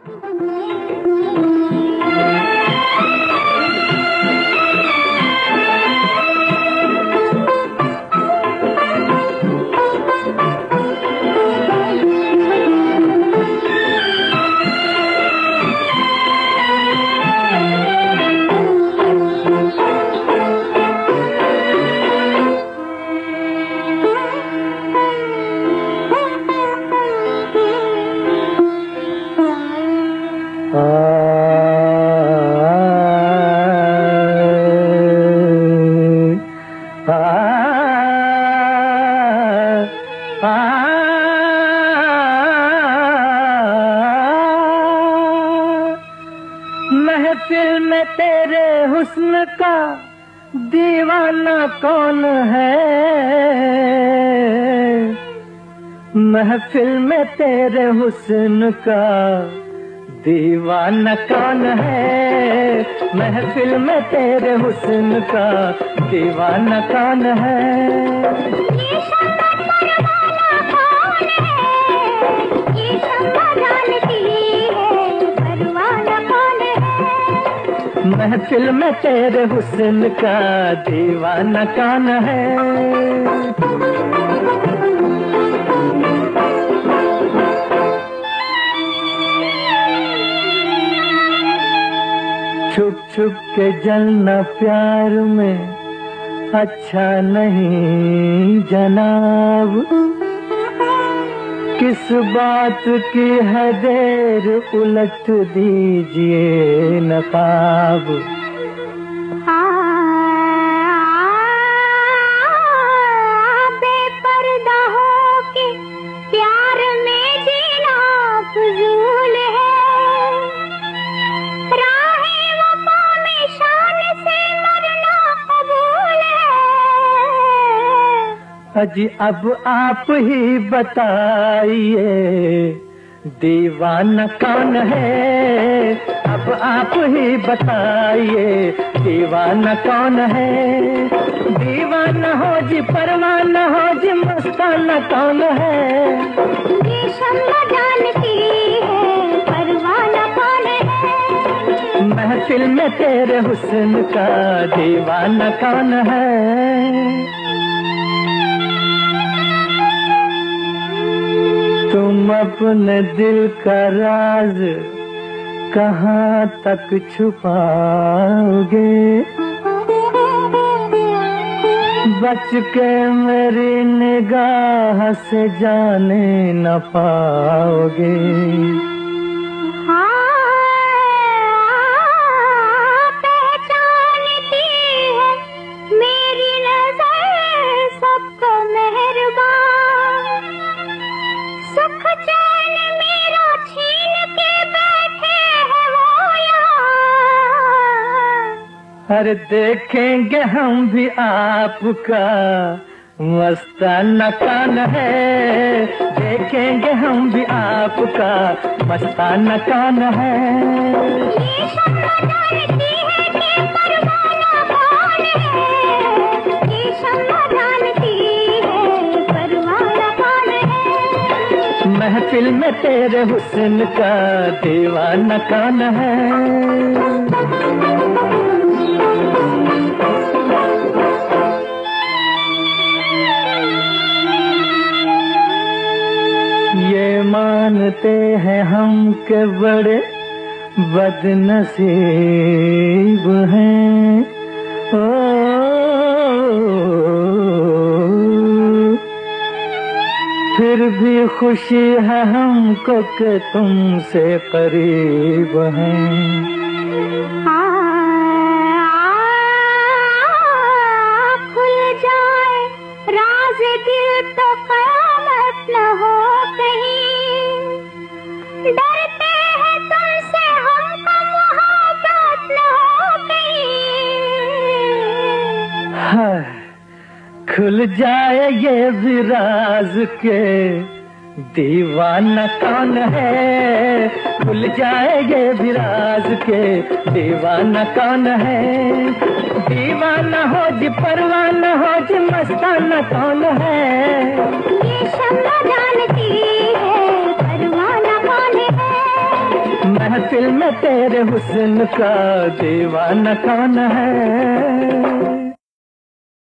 महफिल में तेरे हुस्न का दीवाना कौन है? महफिल में तेरे हुस्न का दीवाना कौन है? महफिल में तेरे हुस्न का दीवाना कौन है? महफिल में तेरे हुस्न का दीवाना कौन है? छुप छुप के जलना प्यार में अच्छा नहीं जनाब। किस बात की है देर, उलट दीजिए नकाब। बेपर्दा हो के प्यार में जीना फजूल है। राहे वफा में शान से मरना कबूल है। अजी अब आप ही बताइए दीवाना कौन है? अब आप ही बताइए दीवाना कौन है? दीवाना हो जी परवाना हो जी मस्ताना कौन है? ये शम्मा जानती है परवाना कौन है? महफिल में तेरे हुस्न का दीवाना कौन है? तुम अपने दिल का राज कहाँ तक छुपाओगे? बच के मेरी निगाह से जाने न पाओगे। पहचानती है मेरी नजर सबको मेहरबान। सुख चैन मेरा छीन के बैठे हैं वो यहाँ। अरे देखेंगे हम भी आपका मस्ताना कौन है? देखेंगे हम भी आपका मस्ताना कौन है? ये शम्मा जानती है कि परवाना कौन है? ये शम्मा जानती है परवाना कौन है? महफिल में तेरे हुस्न का दीवाना कौन है? ये मानते हैं हम के बड़े बदनसीब हैं। ओ फिर भी खुशी है हमको कि तुमसे करीब हैं। खुल जाए राज दिल तो कयामत न हो कहीं। डरते हैं तुमसे हमको मोहब्बत न हो कहीं। खुल जाए ये भी राज के दीवाना कौन है? खुल जाए ये भी राज के दीवाना कौन है? दीवाना हो जी परवाना हो जी मस्ताना कौन है? ये शम्मा जानती है परवाना कौन है? महफिल में तेरे हुस्न का दीवाना कौन है।